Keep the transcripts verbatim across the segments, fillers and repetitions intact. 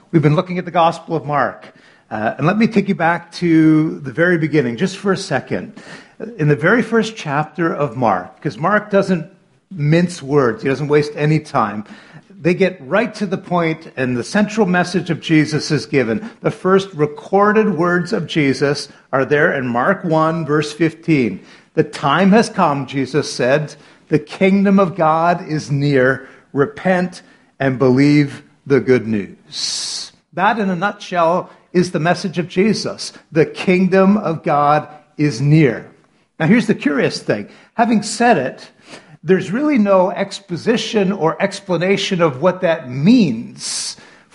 We've been looking at the Gospel of Mark. Uh, and let me take you back to the very beginning, just for a second. In the very first chapter of Mark, because Mark doesn't mince words, he doesn't waste any time. They get right to the point, and the central message of Jesus is given. The first recorded words of Jesus are there in Mark one, verse fifteen. The time has come, Jesus said. The kingdom of God is near. Repent and believe the good news. That, in a nutshell, is the message of Jesus. The kingdom of God is near. Now, here's the curious thing. Having said it, there's really no exposition or explanation of what that means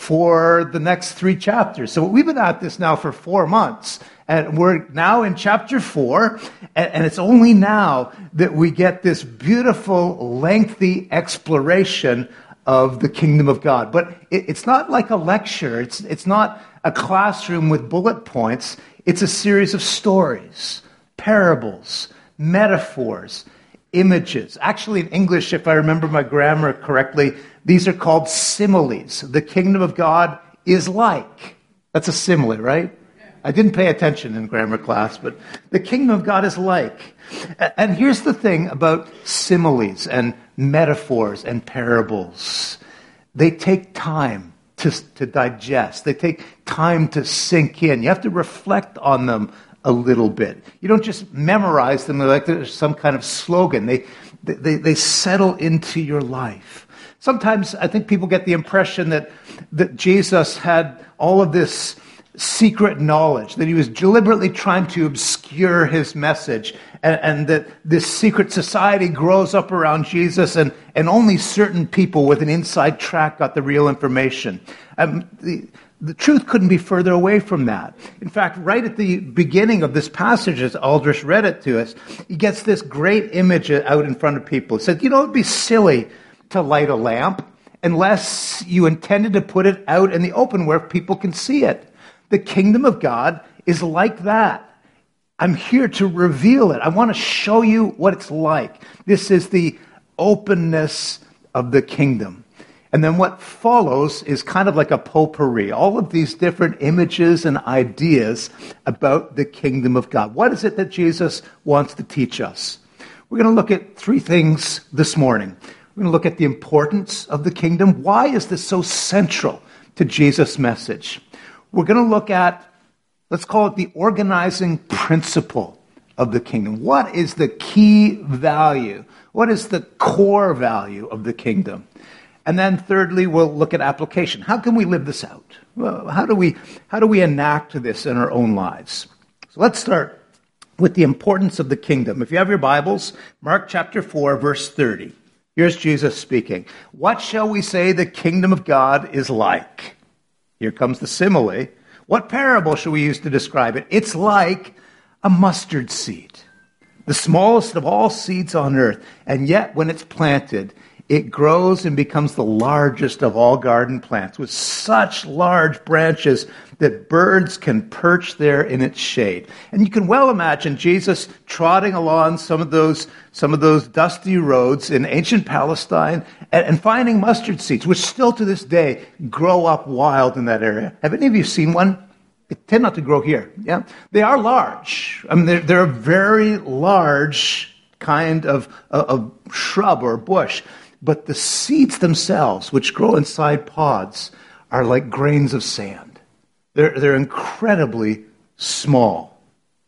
for the next three chapters. So we've been at this now for four months, and we're now in chapter four, and it's only now that we get this beautiful, lengthy exploration of the kingdom of God. But it's not like a lecture. It's, it's not a classroom with bullet points. It's a series of stories, parables, metaphors, images. Actually, in English, if I remember my grammar correctly, these are called similes. The kingdom of God is like. That's a simile, right? I didn't pay attention in grammar class, but the kingdom of God is like. And here's the thing about similes and metaphors and parables. They take time to, to digest. They take time to sink in. You have to reflect on them a little bit. You don't just memorize them like there's some kind of slogan. They, they, they settle into your life. Sometimes I think people get the impression that, that Jesus had all of this secret knowledge, that he was deliberately trying to obscure his message, and, and that this secret society grows up around Jesus, and, and only certain people with an inside track got the real information. Um, the, the truth couldn't be further away from that. In fact, right at the beginning of this passage, as Aldrich read it to us, he gets this great image out in front of people. He said, you know, it'd be silly to light a lamp unless you intended to put it out in the open where people can see it. The kingdom of God is like that. I'm here to reveal it. I want to show you what it's like. This is the openness of the kingdom. And then what follows is kind of like a potpourri. All of these different images and ideas about the kingdom of God. What is it that Jesus wants to teach us? We're going to look at three things this morning. We're going to look at the importance of the kingdom. Why is this so central to Jesus' message? We're going to look at, let's call it the organizing principle of the kingdom. What is the key value? What is the core value of the kingdom? And then thirdly, we'll look at application. How can we live this out? Well, how do we, how do we enact this in our own lives? So let's start with the importance of the kingdom. If you have your Bibles, Mark chapter four, verse thirty. Here's Jesus speaking. What shall we say the kingdom of God is like? Here comes the simile. What parable shall we use to describe it? It's like a mustard seed, the smallest of all seeds on earth. And yet, when it's planted, it grows and becomes the largest of all garden plants, with such large branches that birds can perch there in its shade. And you can well imagine Jesus trotting along some of those some of those dusty roads in ancient Palestine and, and finding mustard seeds, which still to this day grow up wild in that area. Have any of you seen one? They tend not to grow here. Yeah, they are large. I mean, they're, they're a very large kind of, of shrub or bush. But the seeds themselves, which grow inside pods, are like grains of sand. They're, they're incredibly small.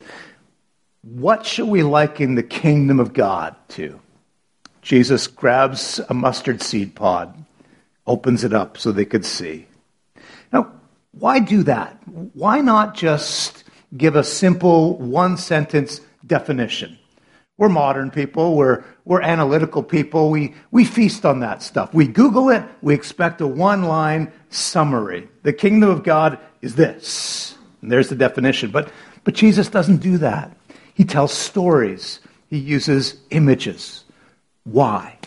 What shall we liken the kingdom of God to? Jesus grabs a mustard seed pod, opens it up so they could see. Now, why do that? Why not just give a simple one-sentence definition? We're modern people. We're we're analytical people. We we feast on that stuff. We Google it. We expect a one-line summary. The kingdom of God is this. And there's the definition. But but Jesus doesn't do that. He tells stories. He uses images. Why?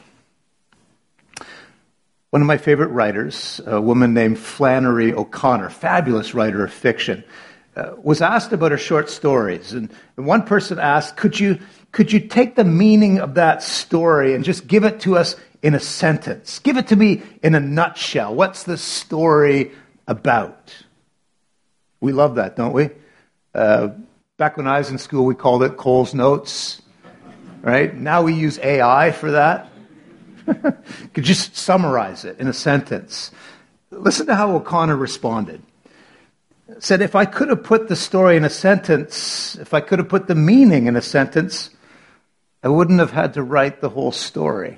One of my favorite writers, a woman named Flannery O'Connor, fabulous writer of fiction, uh, was asked about her short stories. And, and one person asked, could you Could you take the meaning of that story and just give it to us in a sentence? Give it to me in a nutshell. What's the story about. We love that, don't we? Uh, back when I was in school, we called it Cole's Notes, right? Now we use A I for that. Could just summarize it in a sentence. Listen to how O'Connor responded. Said, if I could have put the story in a sentence, if I could have put the meaning in a sentence, I wouldn't have had to write the whole story.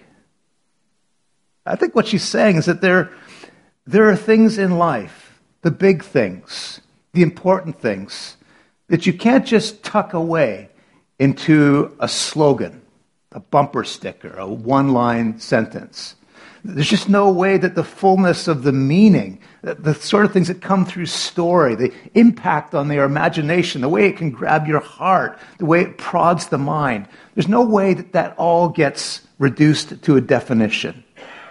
I think what she's saying is that there, there are things in life, the big things, the important things, that you can't just tuck away into a slogan, a bumper sticker, a one-line sentence. There's just no way that the fullness of the meaning, the sort of things that come through story, the impact on their imagination, the way it can grab your heart, the way it prods the mind, there's no way that that all gets reduced to a definition.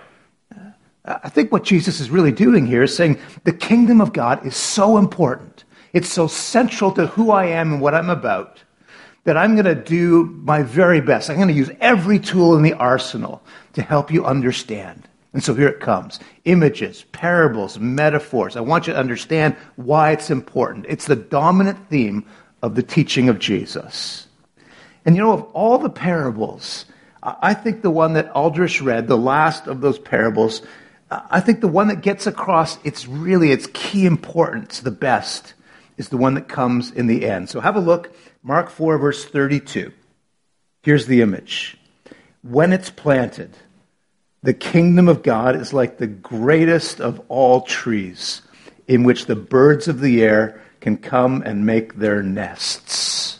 I think what Jesus is really doing here is saying the kingdom of God is so important. It's so central to who I am and what I'm about that I'm going to do my very best. I'm going to use every tool in the arsenal to help you understand. And so here it comes. Images, parables, metaphors. I want you to understand why it's important. It's the dominant theme of the teaching of Jesus. And you know, of all the parables, I think the one that Aldrich read, the last of those parables, I think the one that gets across its really its key importance the best is the one that comes in the end. So have a look. Mark four, verse thirty-two. Here's the image. When it's planted, the kingdom of God is like the greatest of all trees, in which the birds of the air can come and make their nests.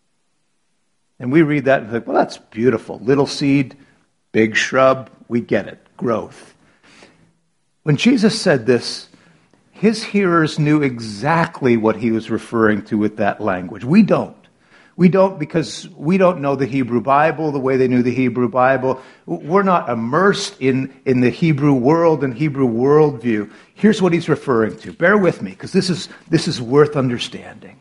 And we read that and think, well, that's beautiful. Little seed, big shrub, we get it. Growth. When Jesus said this, his hearers knew exactly what he was referring to with that language. We don't. We don't because we don't know the Hebrew Bible the way they knew the Hebrew Bible. We're not immersed in, in the Hebrew world and Hebrew worldview. Here's what he's referring to. Bear with me, because this is, this is worth understanding.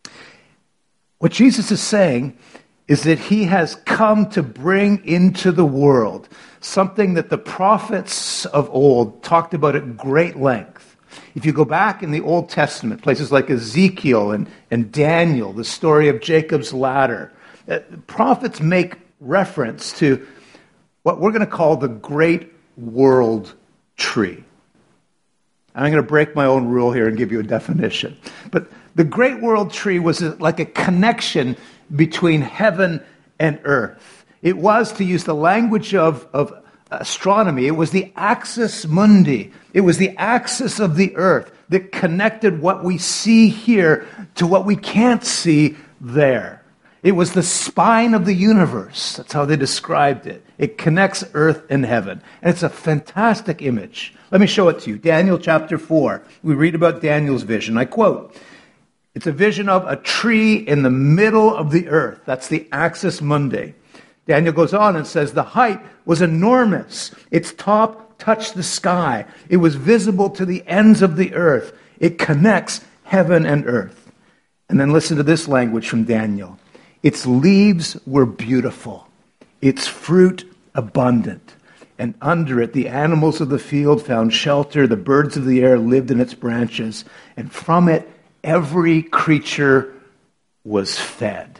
What Jesus is saying is that he has come to bring into the world something that the prophets of old talked about at great length. If you go back in the Old Testament, places like Ezekiel and, and Daniel, the story of Jacob's ladder, uh, prophets make reference to what we're going to call the great world tree. I'm going to break my own rule here and give you a definition. But the great world tree was like a connection between heaven and earth. It was, to use the language of, of astronomy, it was the axis mundi. It was the axis of the earth that connected what we see here to what we can't see there. It was the spine of the universe. That's how they described it. It connects earth and heaven. And it's a fantastic image. Let me show it to you. Daniel chapter four. We read about Daniel's vision. I quote, it's a vision of a tree in the middle of the earth. That's the axis mundi. Daniel goes on and says, the height was enormous. Its top touched the sky. It was visible to the ends of the earth. It connects heaven and earth. And then listen to this language from Daniel. Its leaves were beautiful, its fruit abundant, and under it the animals of the field found shelter, the birds of the air lived in its branches, and from it every creature was fed.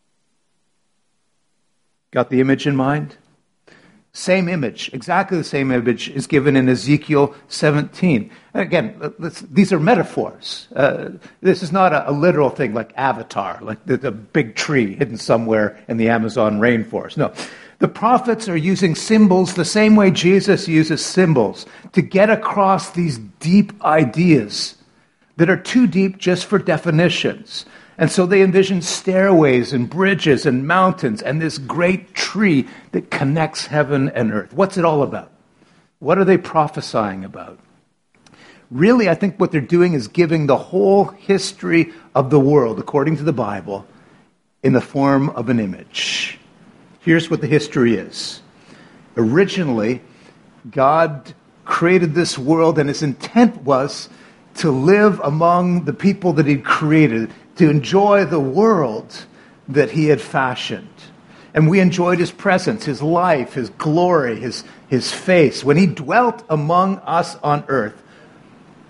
Got the image in mind? Same image, exactly the same image is given in Ezekiel seventeen. Again, these are metaphors. Uh, this is not a, a literal thing like Avatar, like the, the big tree hidden somewhere in the Amazon rainforest. No, the prophets are using symbols the same way Jesus uses symbols to get across these deep ideas that are too deep just for definitions. And so they envision stairways and bridges and mountains and this great tree that connects heaven and earth. What's it all about? What are they prophesying about? Really, I think what they're doing is giving the whole history of the world, according to the Bible, in the form of an image. Here's what the history is. Originally, God created this world, and his intent was to live among the people that he'd created, to enjoy the world that he had fashioned. And we enjoyed his presence, his life, his glory, his, his face. When he dwelt among us on earth,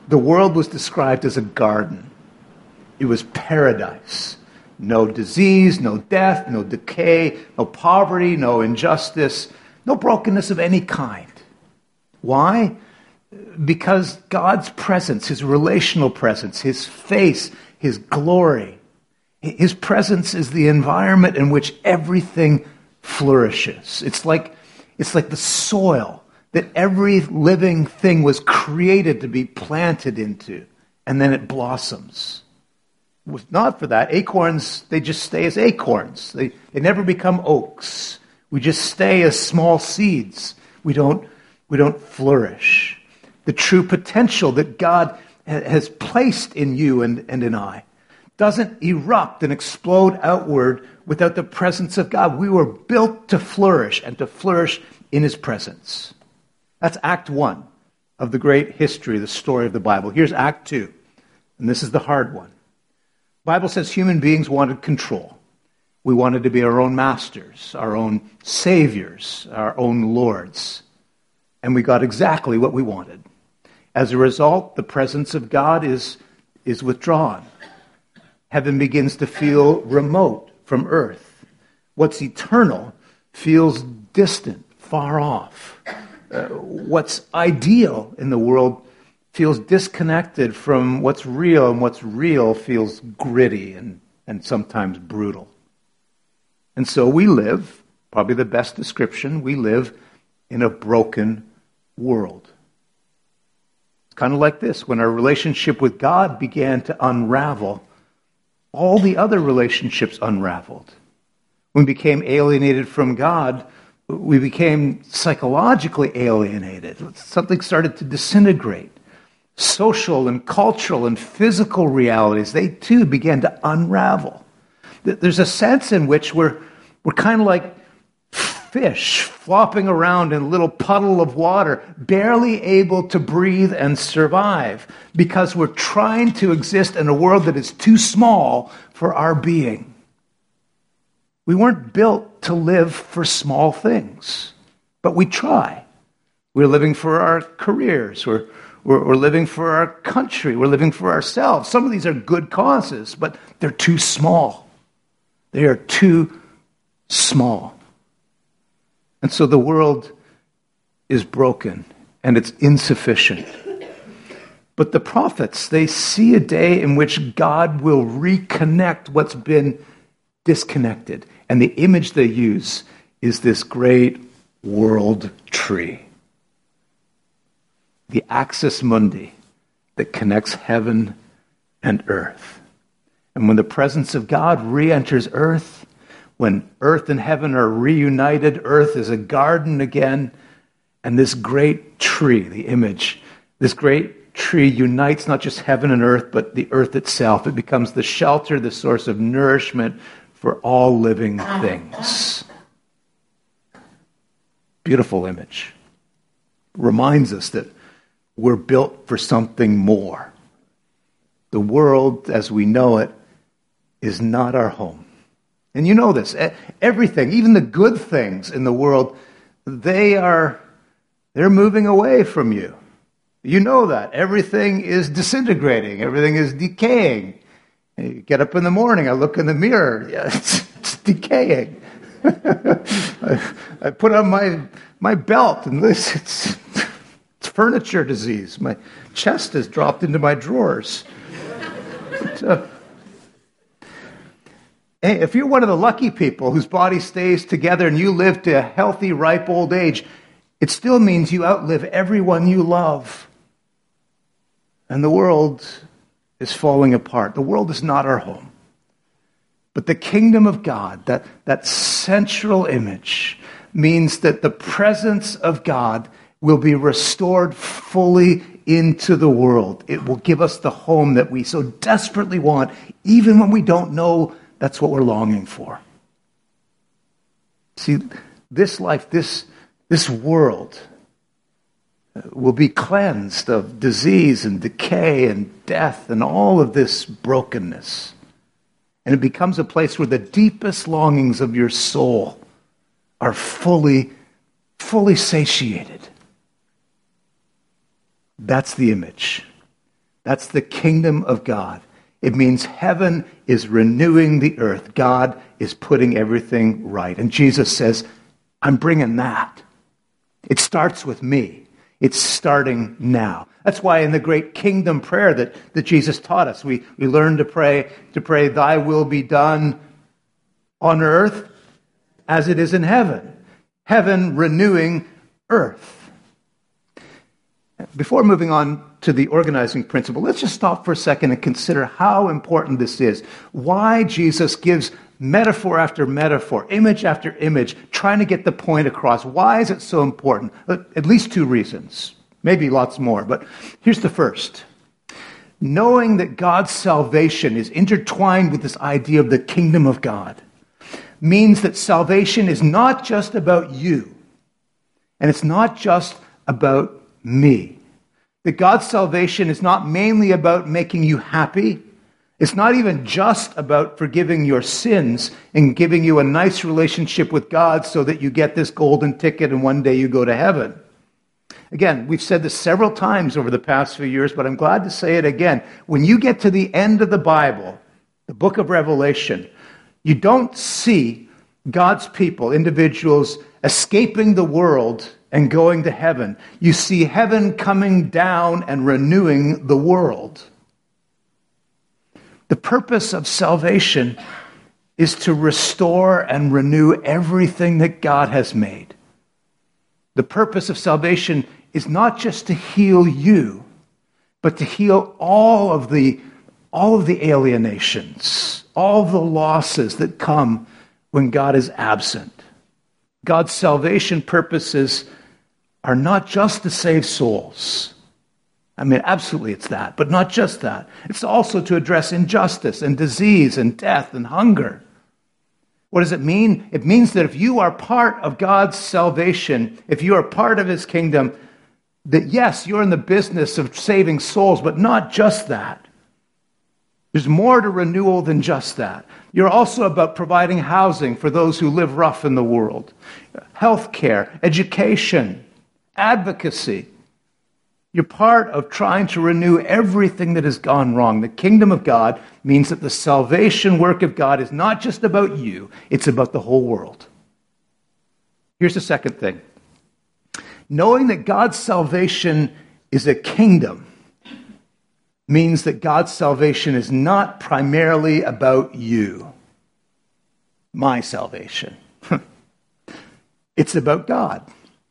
the world was described as a garden. It was paradise. No disease, no death, no decay, no poverty, no injustice, no brokenness of any kind. Why? Because God's presence, his relational presence, his face, his glory, his presence is the environment in which everything flourishes. It's like, it's like the soil that every living thing was created to be planted into, and then it blossoms. If not for that, acorns, they just stay as acorns. They, they never become oaks. We just stay as small seeds. We don't, we don't flourish. The true potential that God ha- has placed in you and, and in I doesn't erupt and explode outward without the presence of God. We were built to flourish and to flourish in his presence. That's Act One of the great history, the story of the Bible. Here's Act Two, and this is the hard one. The Bible says human beings wanted control. We wanted to be our own masters, our own saviors, our own lords. And we got exactly what we wanted. As a result, the presence of God is, is withdrawn. Heaven begins to feel remote from earth. What's eternal feels distant, far off. Uh, what's ideal in the world feels disconnected from what's real, and what's real feels gritty and, and sometimes brutal. And so we live, probably the best description, we live in a broken world. It's kind of like this. When our relationship with God began to unravel, all the other relationships unraveled. When we became alienated from God, we became psychologically alienated. Something started to disintegrate. Social and cultural and physical realities, they too began to unravel. There's a sense in which we're, we're kind of like fish flopping around in a little puddle of water, barely able to breathe and survive because we're trying to exist in a world that is too small for our being. We weren't built to live for small things, but we try. We're living for our careers. We're, we're, we're living for our country. We're living for ourselves. Some of these are good causes, but they're too small. They are too small. And so the world is broken and it's insufficient. But the prophets, they see a day in which God will reconnect what's been disconnected. And the image they use is this great world tree. The axis mundi that connects heaven and earth. And when the presence of God re-enters earth, when earth and heaven are reunited, earth is a garden again, and this great tree, the image, this great tree unites not just heaven and earth, but the earth itself. It becomes the shelter, the source of nourishment for all living things. Beautiful image. Reminds us that we're built for something more. The world, as we know it, is not our home. And you know this. Everything, even the good things in the world, they are, they're moving away from you. You know that. Everything is disintegrating. Everything is decaying. You get up in the morning, I look in the mirror. Yeah, it's, it's decaying. I, I put on my my belt, and this it's, it's furniture disease. My chest has dropped into my drawers. But, uh, hey, if you're one of the lucky people whose body stays together and you live to a healthy, ripe old age, it still means you outlive everyone you love. And the world is falling apart. The world is not our home. But the kingdom of God, that, that central image, means that the presence of God will be restored fully into the world. It will give us the home that we so desperately want, even when we don't know that's what we're longing for. See, this life, this, this world will be cleansed of disease and decay and death and all of this brokenness. And it becomes a place where the deepest longings of your soul are fully, fully satiated. That's the image. That's the kingdom of God. It means heaven is renewing the earth. God is putting everything right. And Jesus says, I'm bringing that. It starts with me. It's starting now. That's why in the great kingdom prayer that, that Jesus taught us, we, we learn to pray, to pray, thy will be done on earth as it is in heaven. Heaven renewing earth. Before moving on to the organizing principle, let's just stop for a second and consider how important this is. Why Jesus gives metaphor after metaphor, image after image, trying to get the point across. Why is it so important? At least two reasons. Maybe lots more, but here's the first. Knowing that God's salvation is intertwined with this idea of the kingdom of God means that salvation is not just about you, and it's not just about me. That God's salvation is not mainly about making you happy. It's not even just about forgiving your sins and giving you a nice relationship with God so that you get this golden ticket and one day you go to heaven. Again, we've said this several times over the past few years, but I'm glad to say it again. When you get to the end of the Bible, the book of Revelation, you don't see God's people, individuals, escaping the world and going to heaven. You see heaven coming down and renewing the world. The purpose of salvation is to restore and renew everything that God has made. The purpose of salvation is not just to heal you, but to heal all of the, all of the alienations, all of the losses that come when God is absent. God's salvation purposes are not just to save souls. I mean, absolutely it's that, but not just that. It's also to address injustice and disease and death and hunger. What does it mean? It means that if you are part of God's salvation, if you are part of his kingdom, that yes, you're in the business of saving souls, but not just that. There's more to renewal than just that. You're also about providing housing for those who live rough in the world, health care, education, advocacy. You're part of trying to renew everything that has gone wrong. The kingdom of God means that the salvation work of God is not just about you, it's about the whole world. Here's the second thing. Knowing that God's salvation is a kingdom means that God's salvation is not primarily about you, my salvation. It's about God.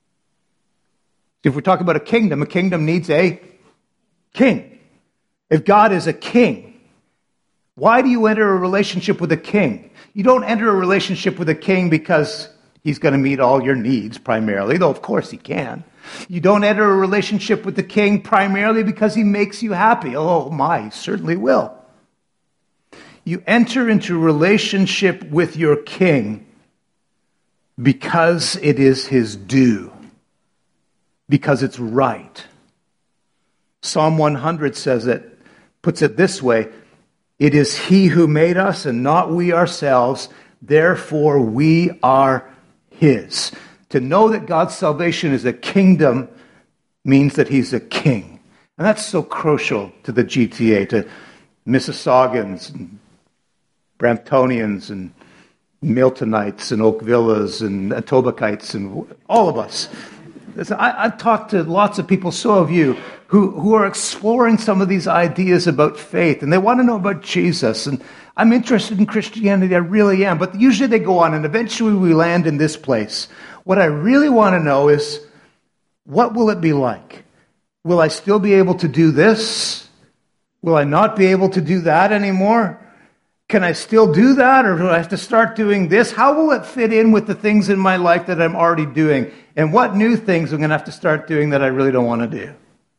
If we're talking about a kingdom, a kingdom needs a king. If God is a king, why do you enter a relationship with a king? You don't enter a relationship with a king because he's going to meet all your needs primarily, though of course he can. You don't enter a relationship with the king primarily because he makes you happy. Oh my, he certainly will. You enter into a relationship with your king because it is his due. Because it's right. Psalm one hundred says it, puts it this way, it is he who made us and not we ourselves, therefore we are his. To know that God's salvation is a kingdom means that he's a king. And that's so crucial to the G T A, to Mississauggans, and Bramptonians, and Miltonites, and Oakvillas, and Etobicokites, and all of us. I, I've talked to lots of people, so have you, who, who are exploring some of these ideas about faith, and they want to know about Jesus. And I'm interested in Christianity, I really am, but usually they go on, and eventually we land in this place. What I really want to know is, what will it be like? Will I still be able to do this? Will I not be able to do that anymore? Can I still do that, or do I have to start doing this? How will it fit in with the things in my life that I'm already doing? And what new things I'm going to have to start doing that I really don't want to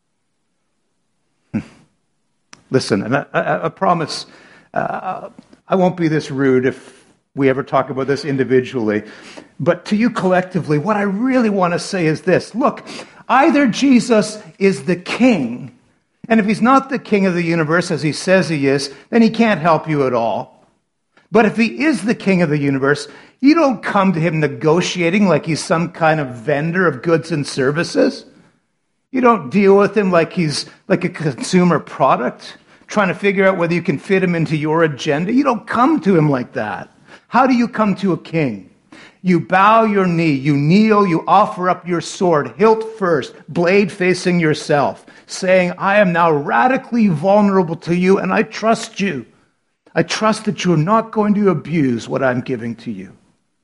do? Listen, and I, I, I promise uh, I won't be this rude if we ever talk about this individually. But to you collectively, what I really want to say is this. Look, either Jesus is the king, and if he's not the king of the universe, as he says he is, then he can't help you at all. But if he is the king of the universe, you don't come to him negotiating like he's some kind of vendor of goods and services. You don't deal with him like he's like a consumer product, trying to figure out whether you can fit him into your agenda. You don't come to him like that. How do you come to a king? You bow your knee, you kneel, you offer up your sword, hilt first, blade facing yourself, saying, I am now radically vulnerable to you and I trust you. I trust that you're not going to abuse what I'm giving to you.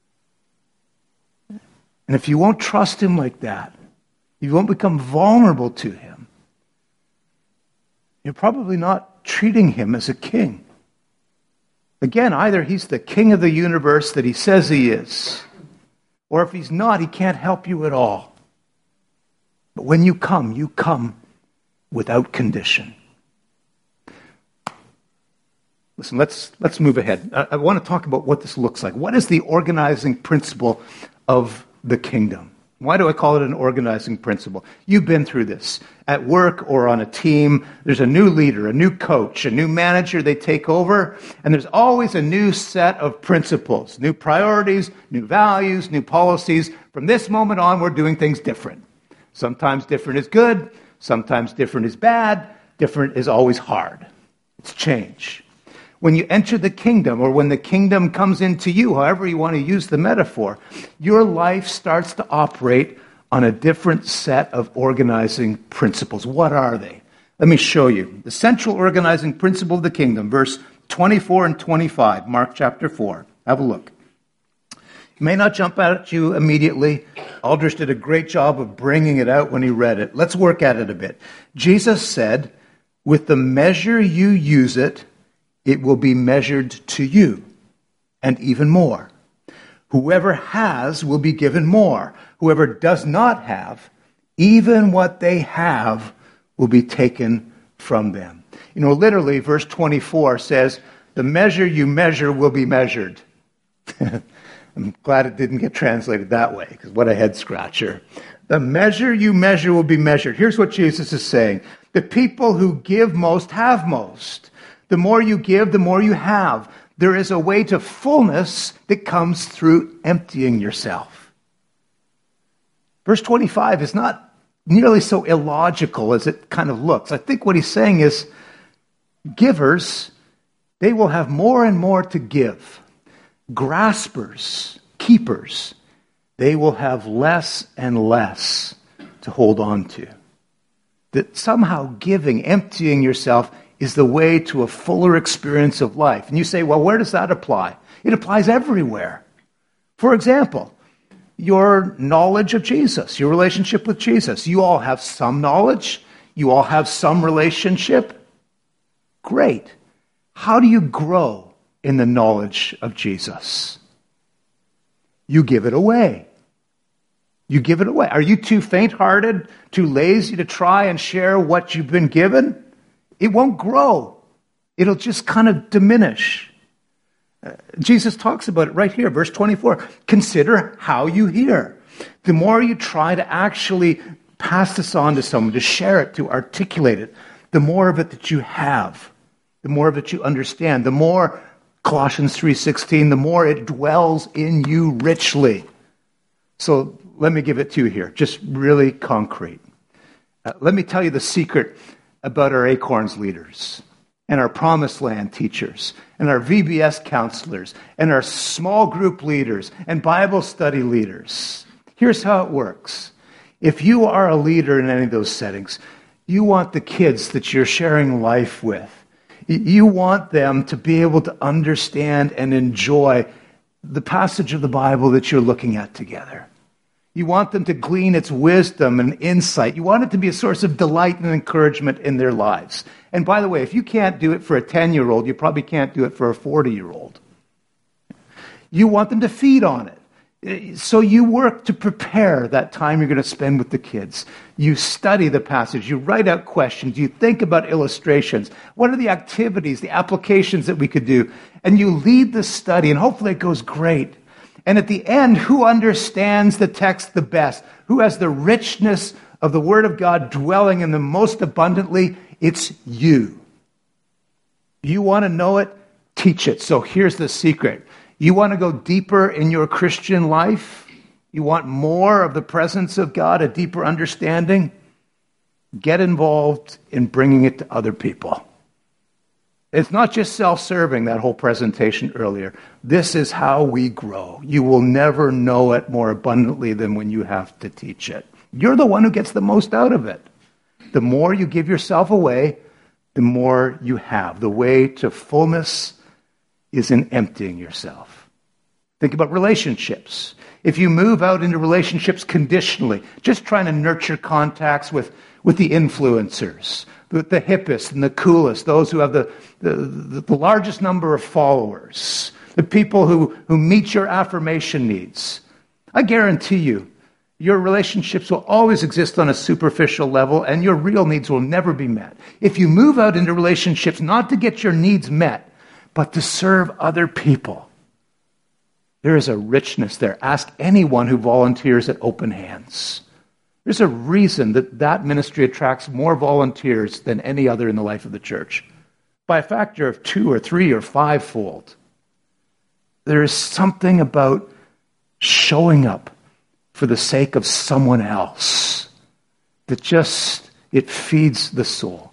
And if you won't trust him like that, you won't become vulnerable to him, you're probably not treating him as a king. Again, either he's the king of the universe that he says he is, or if he's not, he can't help you at all. But when you come, you come without condition. Listen, let's let's move ahead. I, I want to talk about what this looks like. What is the organizing principle of the kingdom? Why do I call it an organizing principle? You've been through this. At work or on a team, there's a new leader, a new coach, a new manager they take over, and there's always a new set of principles, new priorities, new values, new policies. From this moment on, we're doing things different. Sometimes different is good, sometimes different is bad, different is always hard. It's change. When you enter the kingdom, or when the kingdom comes into you, however you want to use the metaphor, your life starts to operate on a different set of organizing principles. What are they? Let me show you. The central organizing principle of the kingdom, verse twenty-four and twenty-five, Mark chapter four. Have a look. It may not jump out at you immediately. Aldrich did a great job of bringing it out when he read it. Let's work at it a bit. Jesus said, with the measure you use it, it will be measured to you, and even more. Whoever has will be given more. Whoever does not have, even what they have will be taken from them. You know, literally, verse twenty-four says, the measure you measure will be measured. I'm glad it didn't get translated that way, because what a head scratcher. The measure you measure will be measured. Here's what Jesus is saying. The people who give most have most. The more you give, the more you have. There is a way to fullness that comes through emptying yourself. Verse twenty-five is not nearly so illogical as it kind of looks. I think what he's saying is, givers, they will have more and more to give. Graspers, keepers, they will have less and less to hold on to. That somehow giving, emptying yourself, is the way to a fuller experience of life. And you say, well, where does that apply? It applies everywhere. For example, your knowledge of Jesus, your relationship with Jesus. You all have some knowledge. You all have some relationship. Great. How do you grow in the knowledge of Jesus? You give it away. You give it away. Are you too faint-hearted, too lazy to try and share what you've been given? It won't grow. It'll just kind of diminish. Uh, Jesus talks about it right here, verse twenty-four. Consider how you hear. The more you try to actually pass this on to someone, to share it, to articulate it, the more of it that you have, the more of it you understand, the more, Colossians three sixteen, the more it dwells in you richly. So let me give it to you here, just really concrete. Uh, let me tell you the secret about our Acorns leaders and our Promised Land teachers and our V B S counselors and our small group leaders and Bible study leaders. Here's how it works. If you are a leader in any of those settings, you want the kids that you're sharing life with, you want them to be able to understand and enjoy the passage of the Bible that you're looking at together. You want them to glean its wisdom and insight. You want it to be a source of delight and encouragement in their lives. And by the way, if you can't do it for a ten-year-old, you probably can't do it for a forty-year-old. You want them to feed on it. So you work to prepare that time you're going to spend with the kids. You study the passage. You write out questions. You think about illustrations. What are the activities, the applications that we could do? And you lead the study, and hopefully it goes great. And at the end, who understands the text the best? Who has the richness of the Word of God dwelling in them most abundantly? It's you. You want to know it? Teach it. So here's the secret. You want to go deeper in your Christian life? You want more of the presence of God, a deeper understanding? Get involved in bringing it to other people. It's not just self-serving, that whole presentation earlier. This is how we grow. You will never know it more abundantly than when you have to teach it. You're the one who gets the most out of it. The more you give yourself away, the more you have. The way to fullness is in emptying yourself. Think about relationships. If you move out into relationships conditionally, just trying to nurture contacts with, with the influencers, with the hippest and the coolest, those who have the, the, the largest number of followers, the people who, who meet your affirmation needs, I guarantee you, your relationships will always exist on a superficial level, and your real needs will never be met. If you move out into relationships not to get your needs met, but to serve other people, there is a richness there. Ask anyone who volunteers at Open Hands. There's a reason that that ministry attracts more volunteers than any other in the life of the church, by a factor of two or three or five-fold. There is something about showing up for the sake of someone else that just, it feeds the soul.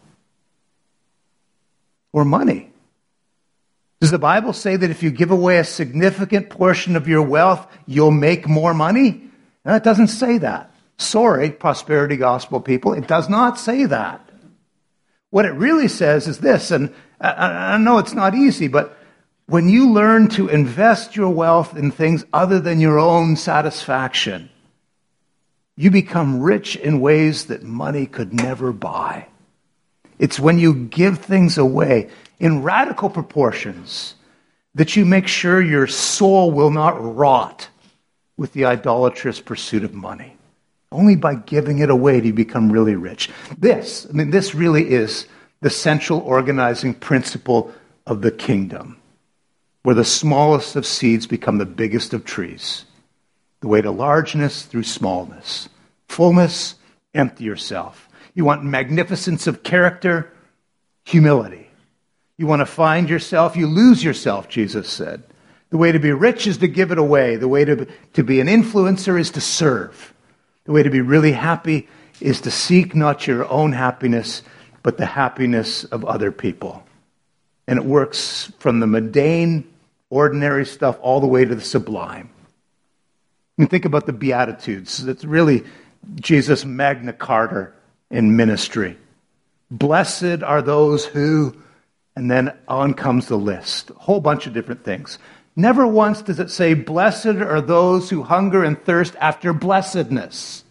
Or money. Does the Bible say that if you give away a significant portion of your wealth, you'll make more money? No, it doesn't say that. Sorry, prosperity gospel people, it does not say that. What it really says is this, and I, I know it's not easy, but when you learn to invest your wealth in things other than your own satisfaction, you become rich in ways that money could never buy. It's when you give things away in radical proportions that you make sure your soul will not rot with the idolatrous pursuit of money. Only by giving it away do you become really rich. This, I mean, this really is the central organizing principle of the kingdom, where the smallest of seeds become the biggest of trees. The way to largeness through smallness. Fullness, empty yourself. You want magnificence of character, humility. You want to find yourself, you lose yourself, Jesus said. The way to be rich is to give it away. The way to, to be an influencer is to serve. The way to be really happy is to seek not your own happiness, but the happiness of other people. And it works from the mundane, ordinary stuff all the way to the sublime. I mean, think about the Beatitudes. It's really Jesus' Magna Carta in ministry. Blessed are those who, and then on comes the list. A whole bunch of different things. Never once does it say, blessed are those who hunger and thirst after blessedness.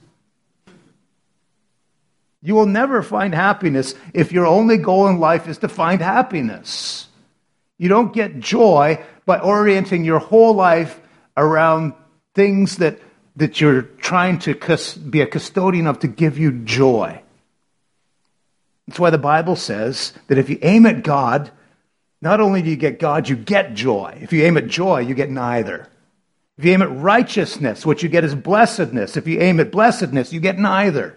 You will never find happiness if your only goal in life is to find happiness. You don't get joy by orienting your whole life around things that, that you're trying to cus- be a custodian of to give you joy. That's why the Bible says that if you aim at God, not only do you get God, you get joy. If you aim at joy, you get neither. If you aim at righteousness, what you get is blessedness. If you aim at blessedness, you get neither.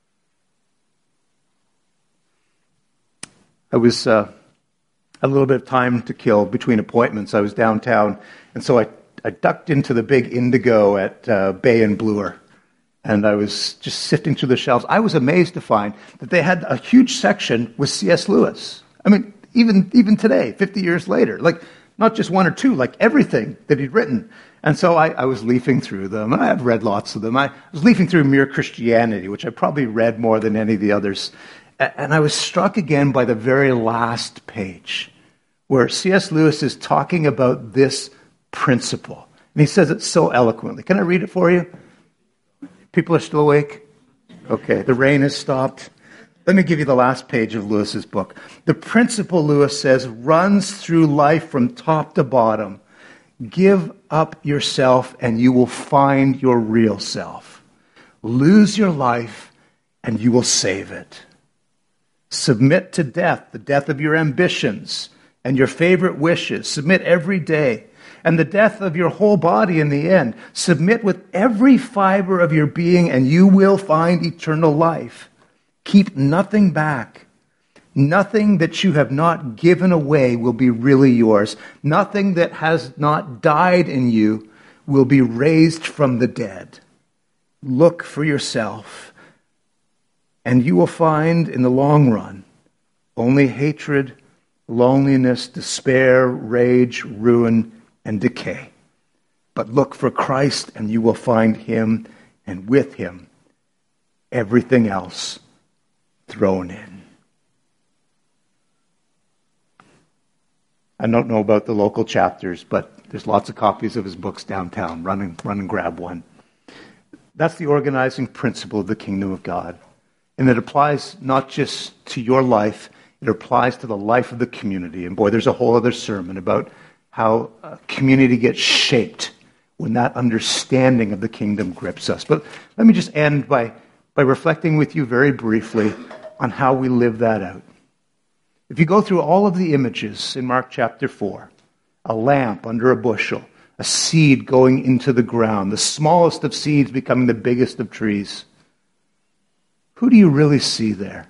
I was uh, a little bit of time to kill between appointments. I was downtown, and so I, I ducked into the big Indigo at uh, Bay and Bloor. And I was just sifting through the shelves. I was amazed to find that they had a huge section with C S Lewis. I mean, even even today, fifty years later, like not just one or two, like everything that he'd written. And so I, I was leafing through them, and I had read lots of them. I was leafing through Mere Christianity, which I probably read more than any of the others. And I was struck again by the very last page, where C S Lewis is talking about this principle. And he says it so eloquently. Can I read it for you? People are still awake? Okay, the rain has stopped. Let me give you the last page of Lewis's book. The principle, Lewis says, runs through life from top to bottom. Give up yourself and you will find your real self. Lose your life and you will save it. Submit to death, the death of your ambitions and your favorite wishes. Submit every day. And the death of your whole body in the end. Submit with every fiber of your being and you will find eternal life. Keep nothing back. Nothing that you have not given away will be really yours. Nothing that has not died in you will be raised from the dead. Look for yourself. And you will find in the long run only hatred, loneliness, despair, rage, ruin, and decay. But look for Christ and you will find him, and with him, everything else thrown in. I don't know about the local chapters, but there's lots of copies of his books downtown. Run and, run and grab one. That's the organizing principle of the kingdom of God. And it applies not just to your life, it applies to the life of the community. And boy, there's a whole other sermon about how a community gets shaped when that understanding of the kingdom grips us. But let me just end by, by reflecting with you very briefly on how we live that out. If you go through all of the images in Mark chapter four, a lamp under a bushel, a seed going into the ground, the smallest of seeds becoming the biggest of trees, who do you really see there?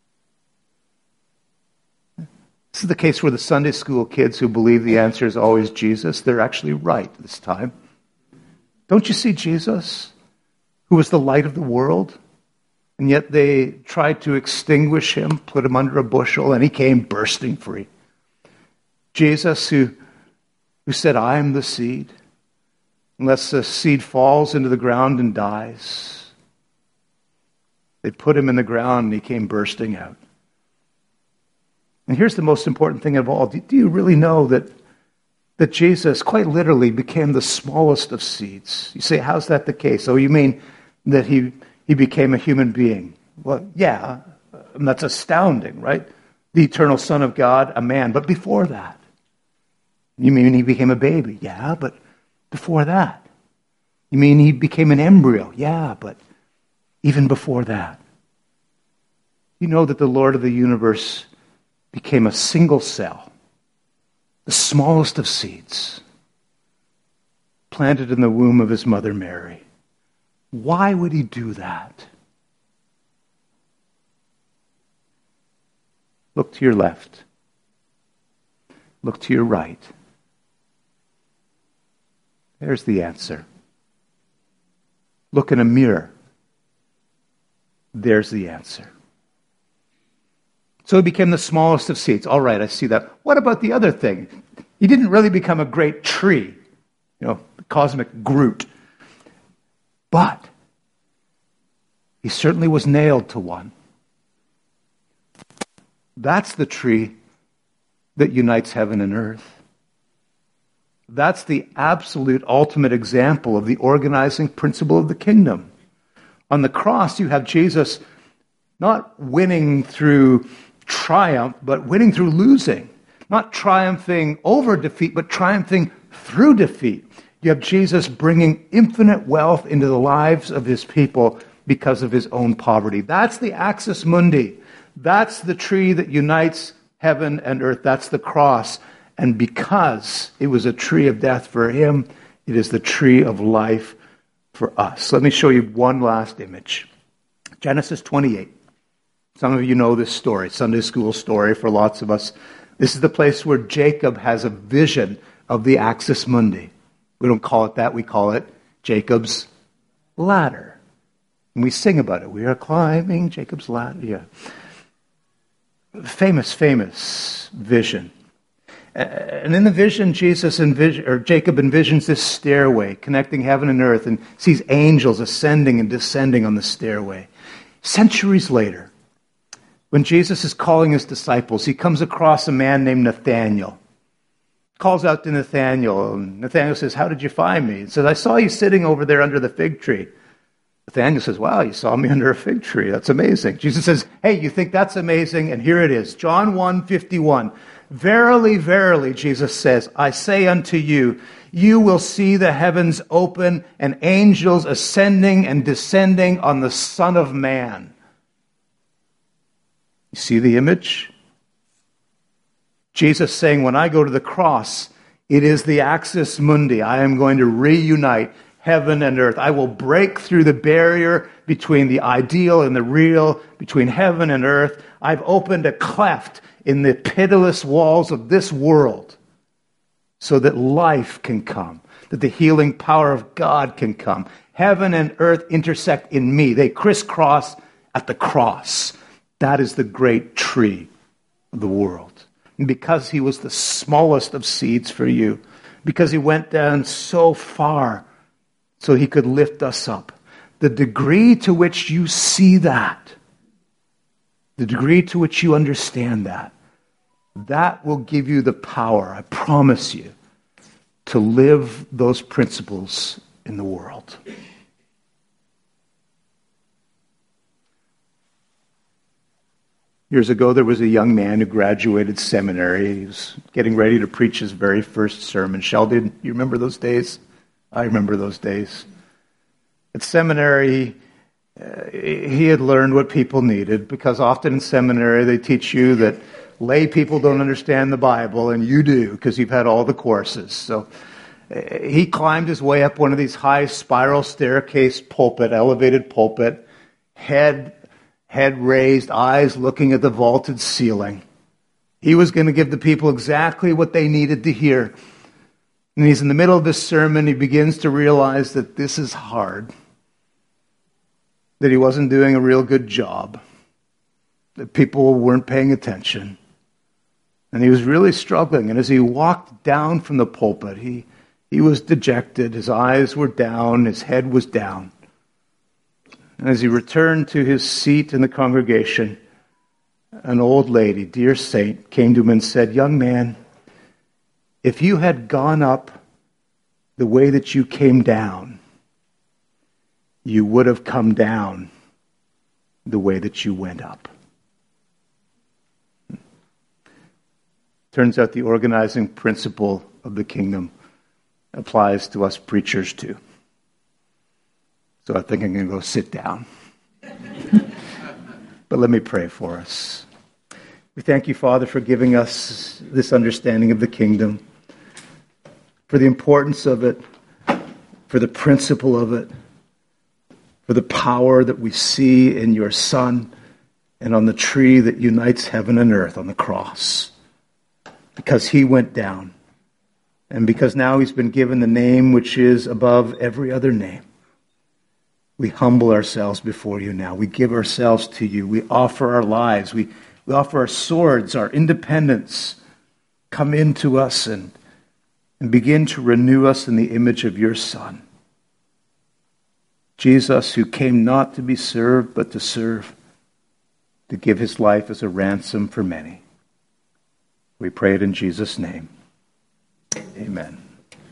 This is the case where the Sunday school kids who believe the answer is always Jesus, they're actually right this time. Don't you see Jesus, who was the light of the world? And yet they tried to extinguish him, put him under a bushel, and he came bursting free. Jesus, who, who said, I am the seed. Unless the seed falls into the ground and dies. They put him in the ground and he came bursting out. And here's the most important thing of all. Do, do you really know that, that Jesus quite literally became the smallest of seeds? You say, how's that the case? Oh, you mean that he... He became a human being. Well, yeah, and that's astounding, right? The eternal Son of God, a man. But before that, you mean he became a baby? Yeah, but before that. You mean he became an embryo? Yeah, but even before that. You know that the Lord of the universe became a single cell, the smallest of seeds, planted in the womb of his mother Mary. Why would he do that? Look to your left. Look to your right. There's the answer. Look in a mirror. There's the answer. So he became the smallest of seeds. All right, I see that. What about the other thing? He didn't really become a great tree, you know, cosmic Groot. But he certainly was nailed to one. That's the tree that unites heaven and earth. That's the absolute ultimate example of the organizing principle of the kingdom. On the cross, you have Jesus not winning through triumph, but winning through losing. Not triumphing over defeat, but triumphing through defeat. You have Jesus bringing infinite wealth into the lives of his people because of his own poverty. That's the axis mundi. That's the tree that unites heaven and earth. That's the cross. And because it was a tree of death for him, it is the tree of life for us. Let me show you one last image. Genesis twenty-eight. Some of you know this story, Sunday school story for lots of us. This is the place where Jacob has a vision of the axis mundi. We don't call it that. We call it Jacob's ladder. And we sing about it. We are climbing Jacob's ladder. Yeah. Famous, famous vision. And in the vision, Jesus envision, or Jacob envisions this stairway connecting heaven and earth and sees angels ascending and descending on the stairway. Centuries later, when Jesus is calling his disciples, he comes across a man named Nathanael. Calls out to Nathanael, and Nathanael says, how did you find me? He says, I saw you sitting over there under the fig tree. Nathanael says, wow, you saw me under a fig tree. That's amazing. Jesus says, hey, you think that's amazing? And here it is, John one fifty-one. Verily, verily, Jesus says, I say unto you, you will see the heavens open and angels ascending and descending on the Son of Man. You see the image? Jesus saying, when I go to the cross, it is the axis mundi. I am going to reunite heaven and earth. I will break through the barrier between the ideal and the real, between heaven and earth. I've opened a cleft in the pitiless walls of this world so that life can come, that the healing power of God can come. Heaven and earth intersect in me. They crisscross at the cross. That is the great tree of the world. And because he was the smallest of seeds for you, because he went down so far so he could lift us up, the degree to which you see that, the degree to which you understand that, that will give you the power, I promise you, to live those principles in the world. Years ago, there was a young man who graduated seminary. He was getting ready to preach his very first sermon. Sheldon, you remember those days? I remember those days. At seminary, uh, he had learned what people needed, because often in seminary they teach you that lay people don't understand the Bible, and you do, because you've had all the courses. So uh, he climbed his way up one of these high spiral staircase pulpit, elevated pulpit, head Head raised, eyes looking at the vaulted ceiling. He was going to give the people exactly what they needed to hear. And he's in the middle of this sermon. He begins to realize that this is hard, that he wasn't doing a real good job, that people weren't paying attention. And he was really struggling. And as he walked down from the pulpit, he, he was dejected. His eyes were down. His head was down. And as he returned to his seat in the congregation, an old lady, dear saint, came to him and said, "Young man, if you had gone up the way that you came down, you would have come down the way that you went up." Turns out the organizing principle of the kingdom applies to us preachers too. So I think I'm going to go sit down. But let me pray for us. We thank you, Father, for giving us this understanding of the kingdom, for the importance of it, for the principle of it, for the power that we see in your Son and on the tree that unites heaven and earth on the cross. Because he went down, and because now he's been given the name which is above every other name. We humble ourselves before you now. We give ourselves to you. We offer our lives. We, we offer our swords, our independence. Come into us and, and begin to renew us in the image of your Son. Jesus, who came not to be served, but to serve, to give his life as a ransom for many. We pray it in Jesus' name. Amen.